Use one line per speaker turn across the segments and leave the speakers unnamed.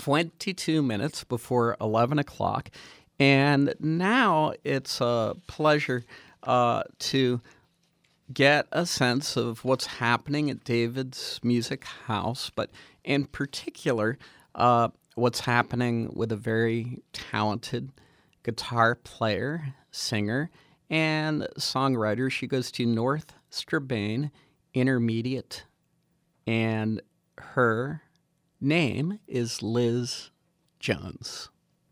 22 minutes before 11 o'clock. And now it's a pleasure to get a sense of what's happening at David's Music House, but in particular, what's happening with a very talented guitar player, singer, and songwriter. She goes to North Strabane Intermediate, and her name is Liz Jones.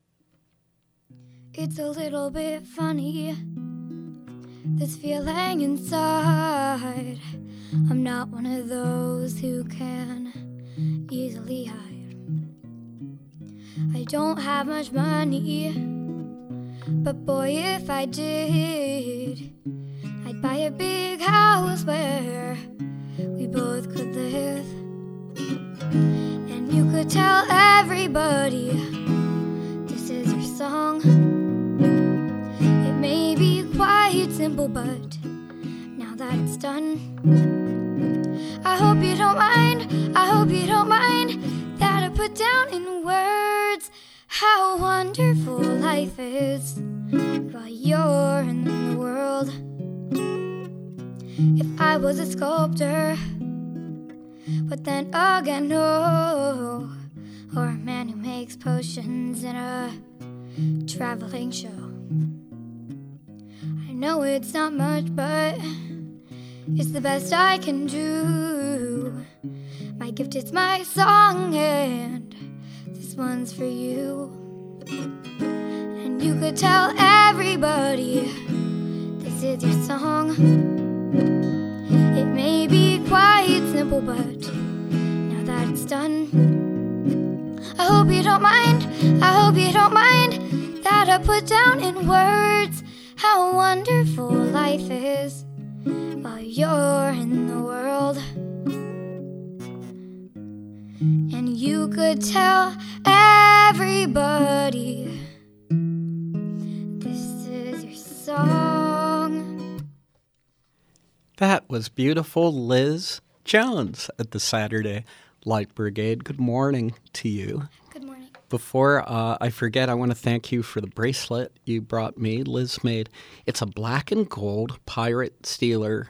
It's a little bit funny, this feeling inside. I'm not one of those who can easily hide. I don't have much money, but boy, if I did, I'd buy a big house where we both could live. And you could tell everybody this is your song. It may be quite simple, but now that it's done, I hope you don't mind that I put down in words how wonderful life is while you're in the world. If I was a sculptor, but then again, no, or a man who makes potions in a traveling show. I know it's not much, but it's the best I can do. My gift is my song, and this one's for you. And you could tell everybody this is your song. It may be quite simple, but now that it's done, I hope you don't mind that I put down in words how wonderful life is while you're in the world. And you could tell everybody this is your song.
That was beautiful Liz Jones at the Saturday Light Brigade. Good morning to you.
Good morning.
Before I forget, I want to thank you for the bracelet you brought me. Liz made, it's a black and gold Pirate Steeler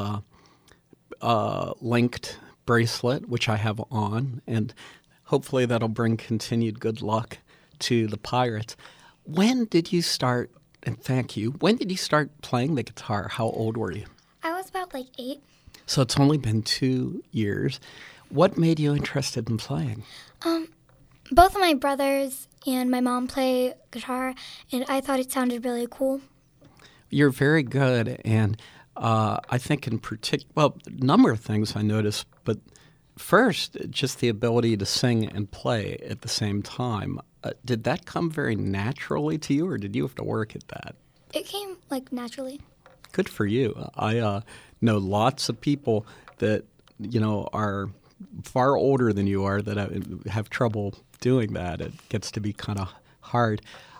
linked bracelet, which I have on, and hopefully that'll bring continued good luck to the Pirates. When did you start, and thank you, when did you start playing the guitar? How old were you?
I was about 8.
So it's only been 2 years. What made you interested in playing?
Both of my brothers and my mom play guitar, and I thought it sounded really cool.
You're very good, and I think in particular, well, a number of things I noticed, but first, just the ability to sing and play at the same time. Did that come very naturally to you, or did you have to work at that?
It came, naturally.
Good for you. I know lots of people that, are far older than you are that have trouble doing that. It gets to be kind of hard.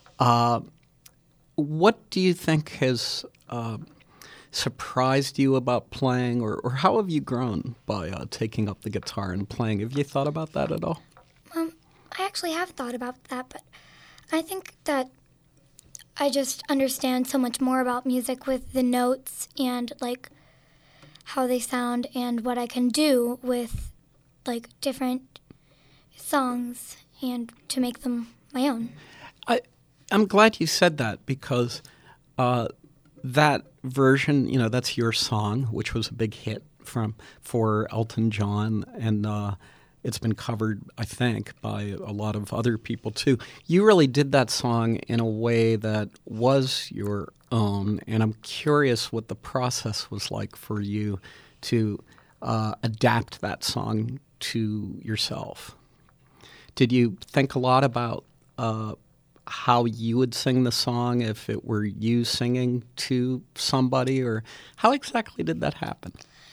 What do you think has surprised you about playing, or how have you grown by taking up the guitar and playing? Have you thought about that at all?
I actually have thought about that, but I think that I just understand so much more about music with the notes and, how they sound and what I can do with, different songs and to make them my own.
I'm glad you said that because that version, that's your song, which was a big hit for Elton John, and it's been covered, I think, by a lot of other people too. You really did that song in a way that was your own, and I'm curious what the process was like for you to adapt that song to yourself. Did you think a lot about how you would sing the song if it were you singing to somebody, or how exactly did that happen?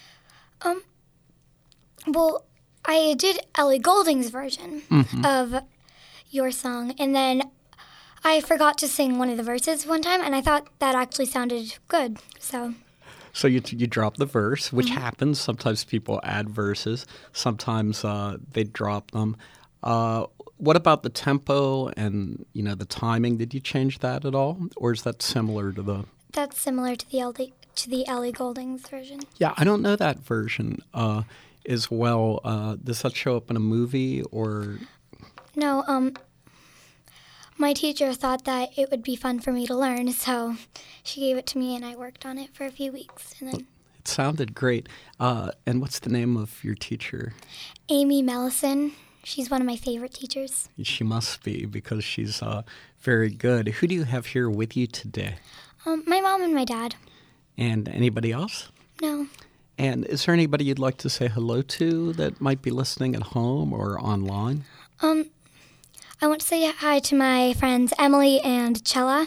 Well, I did Ellie Goulding's version of your song, and then I forgot to sing one of the verses one time, and I thought that actually sounded good, so...
So you drop the verse, which happens. Sometimes people add verses. Sometimes they drop them. what about the tempo and, the timing? Did you change that at all? Or is that similar to the...
That's similar to the Ellie Goulding's version.
Yeah, I don't know that version as well. Does that show up in a movie or...
No, my teacher thought that it would be fun for me to learn, so she gave it to me and I worked on it for a few weeks. And then
It sounded great. And what's the name of your teacher?
Amy Mellison. She's one of my favorite teachers.
She must be because she's very good. Who do you have here with you today?
My mom and my dad.
And anybody else?
No.
And is there anybody you'd like to say hello to that might be listening at home or online?
I want to say hi to my friends Emily and Chella.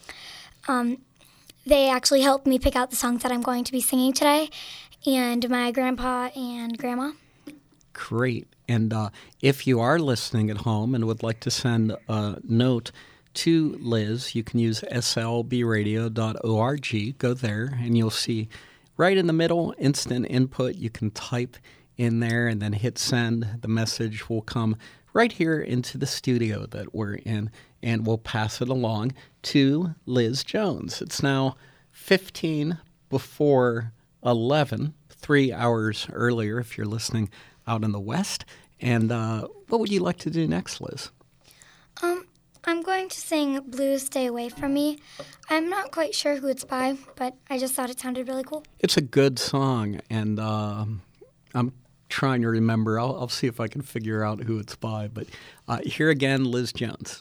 They actually helped me pick out the songs that I'm going to be singing today, and my grandpa and grandma.
Great. And if you are listening at home and would like to send a note to Liz, you can use slbradio.org. Go there, and you'll see right in the middle, instant input. You can type in there and then hit send. The message will come right here into the studio that we're in, and we'll pass it along to Liz Jones. It's now 15 before 11, 3 hours earlier if you're listening out in the West. And what would you like to do next, Liz?
I'm going to sing Blues Stay Away From Me. I'm not quite sure who it's by, but I just thought it sounded really cool.
It's a good song, and I'm trying to remember. I'll see if I can figure out who it's by. But here again, Liz Jones.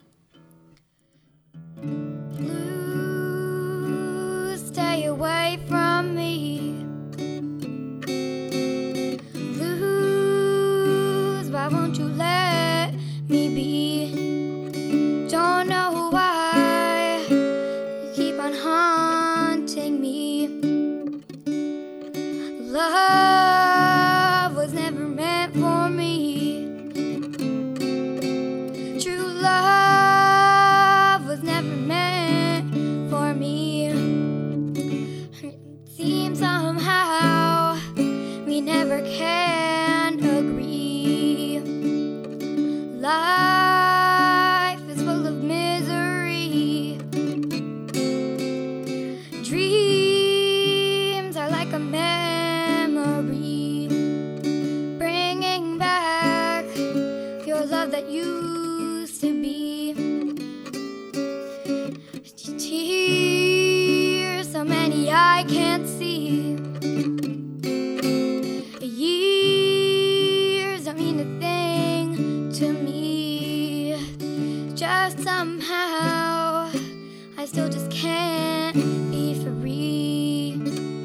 Blues, stay away from me. Blues, why won't you let me be? Don't know why you keep on haunting me. Love was never meant for me. True love was never meant for me. It seems somehow we never can agree. Life is full of misery. Dreams are like a memory, bringing back your love that used to be. Tears, so many I can't see. Years don't mean a thing to me. Just somehow I still just can't be free.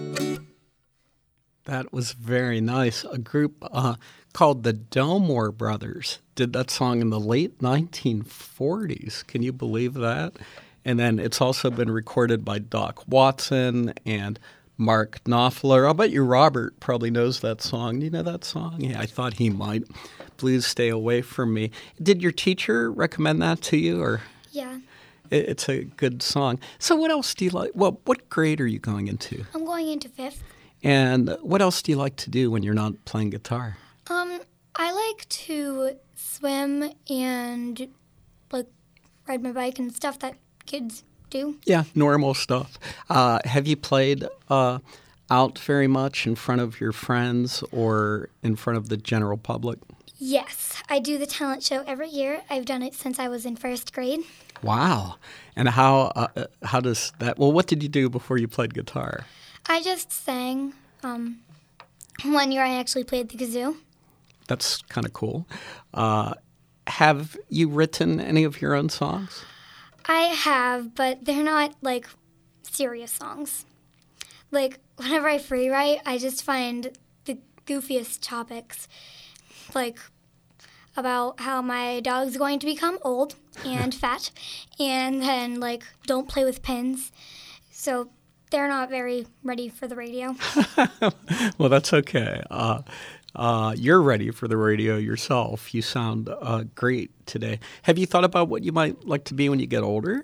That was very nice. A group called the Delmore Brothers did that song in the late 1940s. Can you believe that? And then it's also been recorded by Doc Watson and Mark Knopfler. I'll bet you Robert probably knows that song. Do you know that song? Yeah, I thought he might. Blues Stay Away From Me. Did your teacher recommend that to you? Or
Yeah,
it's a good song. So what else do you like? Well, what grade are you going into?
I'm going into 5th.
And what else do you like to do when you're not playing guitar?
I like to swim and like ride my bike and stuff that kids do.
Yeah, normal stuff. Have you played out very much in front of your friends or in front of the general public?
Yes, I do the talent show every year. I've done it since I was in 1st grade.
Wow. And how does that, well, what did you do before you played guitar?
I just sang. One year I actually played the kazoo.
That's kind of cool. Have you written any of your own songs?
I have, but they're not, like, serious songs. Like, whenever I free write, I just find the goofiest topics, like about how my dog's going to become old and fat, and then, like, don't play with pins. So they're not very ready for the radio.
Well, that's okay. You're ready for the radio yourself. You sound great today. Have you thought about what you might like to be when you get older?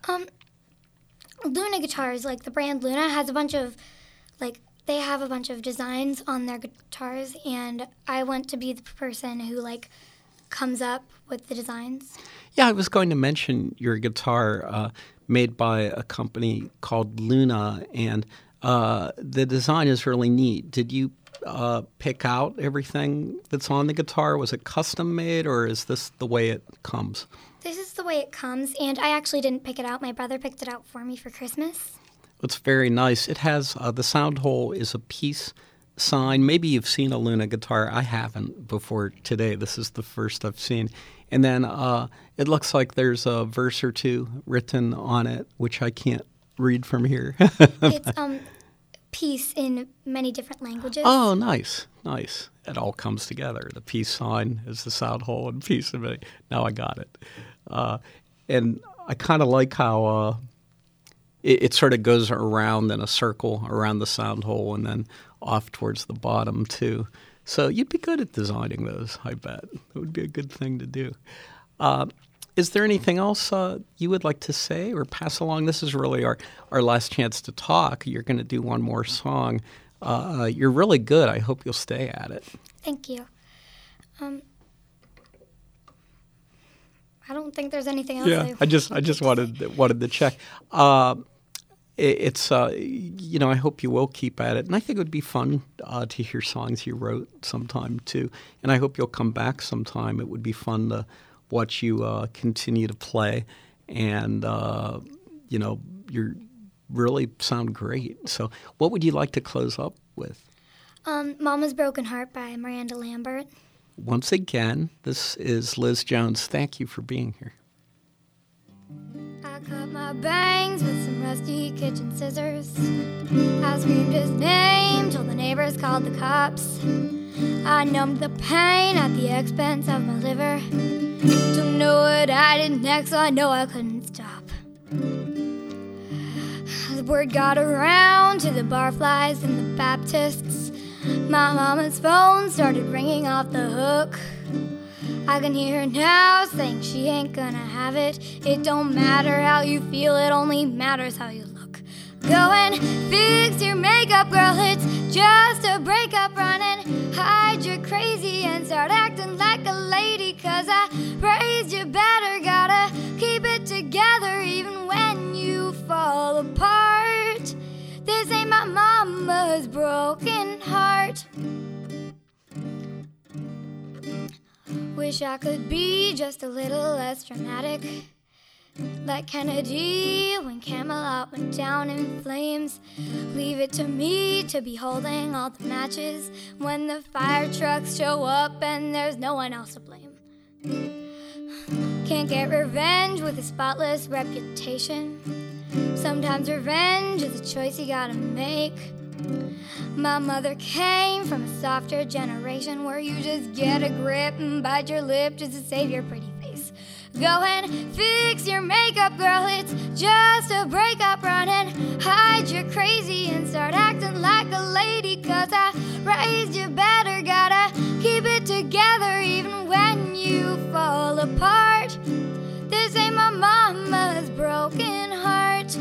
Luna guitars, like the brand Luna, has a bunch of, like, they have a bunch of designs on their guitars, and I want to be the person who, like, comes up with the designs.
Yeah, I was going to mention your guitar made by a company called Luna, and the design is really neat. Did you pick out everything that's on the guitar? Was it custom made, or is this the way it comes?
This is the way it comes, and I actually didn't pick it out. My brother picked it out for me for Christmas.
It's very nice. It has the sound hole is a peace sign. Maybe you've seen a Luna guitar. I haven't before today. This is the first I've seen. And then it looks like there's a verse or two written on it, which I can't read from here.
It's peace in many different languages.
Oh, nice, nice. It all comes together. The peace sign is the sound hole and peace in it. Now I got it. And I kind of like how it sort of goes around in a circle around the sound hole and then off towards the bottom, too. So you'd be good at designing those, I bet. It would be a good thing to do. Is there anything else you would like to say or pass along? This is really our last chance to talk. You're going to do one more song. You're really good. I hope you'll stay at it.
Thank you. I don't think there's anything else.
Yeah, I just wanted to check. It's I hope you will keep at it, and I think it would be fun to hear songs you wrote sometime too. And I hope you'll come back sometime. It would be fun to watch you continue to play, and you really sound great. So, what would you like to close up with?
Mama's Broken Heart by Miranda Lambert.
Once again, this is Liz Jones. Thank you for being here.
I cut my bangs with some rusty kitchen scissors. I screamed his name till the neighbors called the cops. I numbed the pain at the expense of my liver. Don't know what I did next, so I know I couldn't stop. The word got around to the barflies and the Baptists. My mama's phone started ringing off the hook. I can hear her now saying she ain't gonna have it. It don't matter how you feel, it only matters how you look. Go and fix your makeup, girl, it's just a breakup. Run and hide your crazy and start acting like a lady, 'cause I raised you better, gotta keep it together even when you fall apart. This ain't my mama's broken heart. Wish I could be just a little less dramatic, like Kennedy when Camelot went down in flames. Leave it to me to be holding all the matches when the fire trucks show up and there's no one else to blame. Can't get revenge with a spotless reputation. Sometimes revenge is a choice you gotta make. My mother came from a softer generation where you just get a grip and bite your lip just to save your pretty face. Go and fix your makeup, girl, it's just a breakup. Run and hide your crazy and start acting like a lady, 'cause I raised you better, gotta keep it together even when you fall apart. This ain't my mama's broken heart.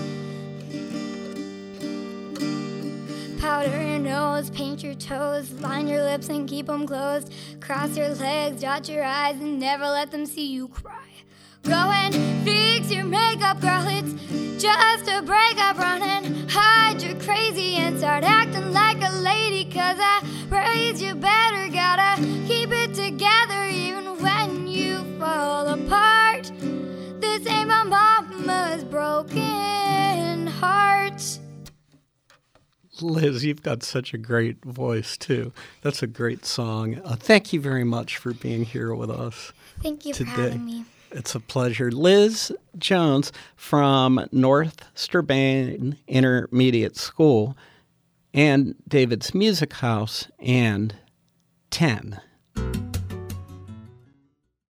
Powder your nose, paint your toes, line your lips and keep them closed. Cross your legs, dot your eyes, and never let them see you cry. Go and fix your makeup, girl, it's just a breakup. Run and hide your crazy and start acting like a lady, 'cause I raised you better, gotta keep it together even when you fall apart. This ain't my mama's broken heart.
Liz, you've got such a great voice, too. That's a great song. Thank you very much for being here with us.
Thank you
today.
for having me.
It's a pleasure. Liz Jones from North Strabane Intermediate School and David's Music House and 10.